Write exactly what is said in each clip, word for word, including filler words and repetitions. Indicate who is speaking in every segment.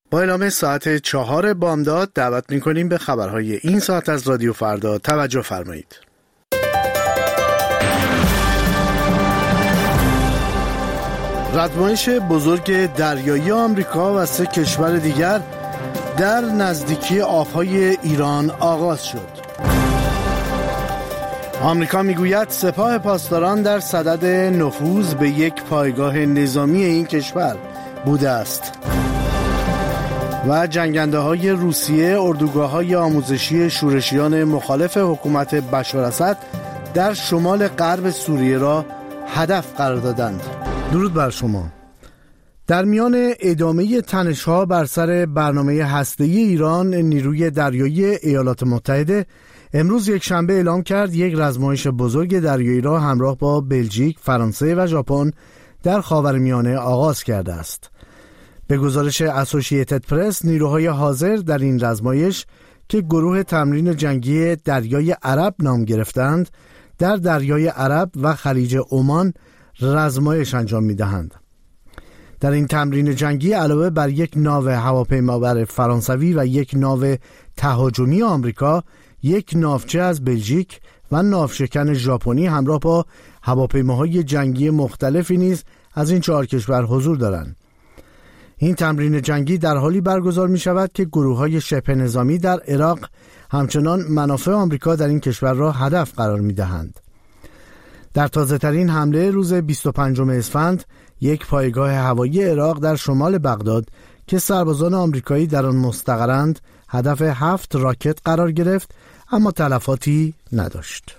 Speaker 1: با اعلام ساعت چهار بامداد دعوت می‌کنیم به خبرهای این ساعت از رادیو فردا توجه فرمایید. ردمایش بزرگ دریایی آمریکا و سه کشور دیگر در نزدیکی آب‌های ایران آغاز شد. آمریکا میگوید سپاه پاسداران در صدد نفوذ به یک پایگاه نظامی این کشور بوده است. و جنگنده های روسیه اردوگاه های آموزشی شورشیان مخالف حکومت بشار اسد در شمال غرب سوریه را هدف قرار دادند. درود بر شما. در میان ادامه تنش‌ها بر سر برنامه هسته‌ای ایران، نیروی دریایی ایالات متحده امروز یک شنبه اعلام کرد یک رزمایش بزرگ دریایی را همراه با بلژیک، فرانسه و ژاپن در خاورمیانه آغاز کرده است. به گزارش اسوسییتد پرس، نیروهای حاضر در این رزمایش که گروه تمرین جنگی دریای عرب نام گرفتند، در دریای عرب و خلیج عمان رزمایش انجام می‌دهند. در این تمرین جنگی علاوه بر یک ناو هواپیمابر فرانسوی و یک ناو تهاجمی آمریکا، یک ناوچه از بلژیک و ناوشکن ژاپنی همراه با هواپیماهای جنگی مختلفی نیز از این چهار کشور حضور دارند. این تمرین جنگی در حالی برگزار می شود که گروه‌های شبه نظامی در عراق همچنان منافع آمریکا در این کشور را هدف قرار می دهند. در تازه ترین حمله روز بیست و پنجم اسفند، یک پایگاه هوایی عراق در شمال بغداد که سربازان آمریکایی در آن مستقرند هدف هفت راکت قرار گرفت، اما تلفاتی نداشت.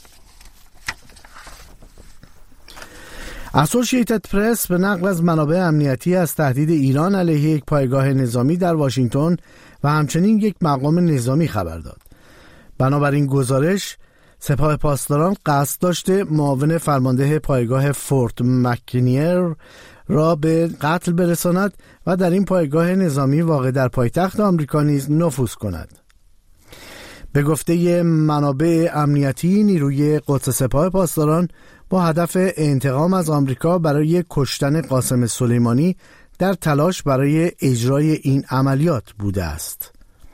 Speaker 1: اسوسییتد پرس به نقل از منابع امنیتی از تهدید ایران علیه یک پایگاه نظامی در واشنگتن و همچنین یک مقام نظامی خبر داد. بنابراین گزارش، سپاه پاسداران قصد داشته معاون فرمانده پایگاه فورت مکنیر را به قتل برساند و در این پایگاه نظامی واقع در پایتخت آمریکا نیز نفوذ کند. به گفته منابع امنیتی، نیروی قدس سپاه پاسداران با هدف انتقام از آمریکا برای کشتن قاسم سلیمانی در تلاش برای اجرای این عملیات بوده است.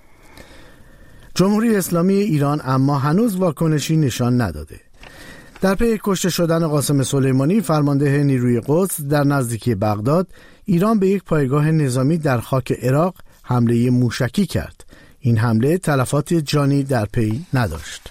Speaker 1: جمهوری اسلامی ایران اما هنوز واکنشی نشان نداده. در پی کشته شدن قاسم سلیمانی، فرمانده نیروی قدس در نزدیکی بغداد، ایران به یک پایگاه نظامی در خاک عراق حمله موشکی کرد. این حمله تلفات جانی در پی نداشت.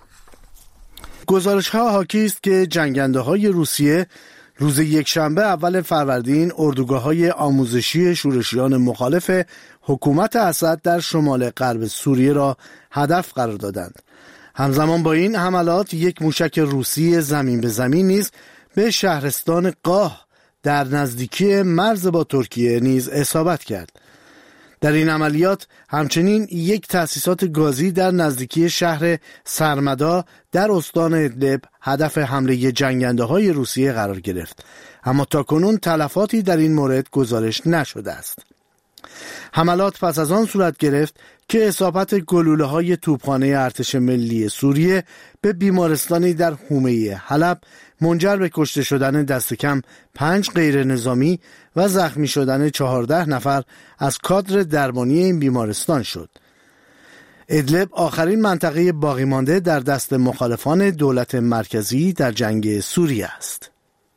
Speaker 1: گزارش‌ها حاکی است که جنگنده‌های روسیه روز یکشنبه اول فروردین اردوگاه‌های آموزشی شورشیان مخالف حکومت اسد در شمال غرب سوریه را هدف قرار دادند. همزمان با این حملات، یک موشک روسی زمین به زمین نیز به شهرستان قاه در نزدیکی مرز با ترکیه نیز اصابت کرد. در این عملیات همچنین یک تأسیسات گازی در نزدیکی شهر سرمدا در استان ادلب هدف حمله جنگنده‌های روسیه قرار گرفت، اما تاکنون تلفاتی در این مورد گزارش نشده است. حملات پس از آن صورت گرفت که اصابت گلوله‌های توپخانه ارتش ملی سوریه به بیمارستانی در حومه حلب منجر به کشته شدن دست کم پنج غیر نظامی و زخمی شدن چهارده نفر از کادر درمانی این بیمارستان شد. ادلب آخرین منطقه باقی مانده در دست مخالفان دولت مرکزی در جنگ سوریه است.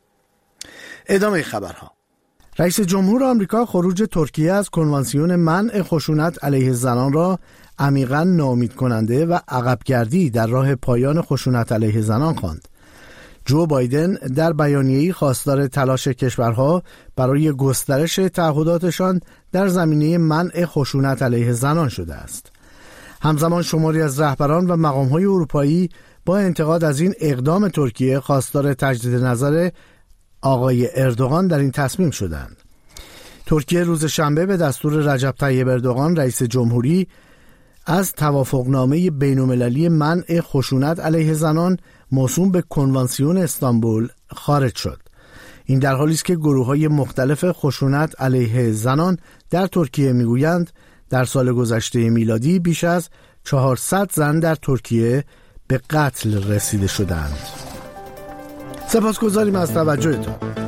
Speaker 1: ادامه خبرها. رئیس جمهور آمریکا خروج ترکیه از کنوانسیون منع خشونت علیه زنان را عمیقاً ناامید کننده و عقبگردی در راه پایان خشونت علیه زنان خواند. جو بایدن در بیانیه‌ای خواستار تلاش کشورها برای گسترش تعهداتشان در زمینه منع خشونت علیه زنان شده است. همزمان شماری از رهبران و مقام‌های اروپایی با انتقاد از این اقدام ترکیه خواستار تجدید نظر آقای اردوغان در این تصمیم شدند. ترکیه روز شنبه به دستور رجب طیب اردوغان رئیس جمهوری از توافقنامه بین‌المللی منع خشونت علیه زنان موسوم به کنوانسیون استانبول خارج شد. این در حالی است که گروه‌های مختلف خشونت علیه زنان در ترکیه میگویند در سال گذشته میلادی بیش از چهارصد زن در ترکیه به قتل رسیده شدند. سپاسگزاریم از توجهتان.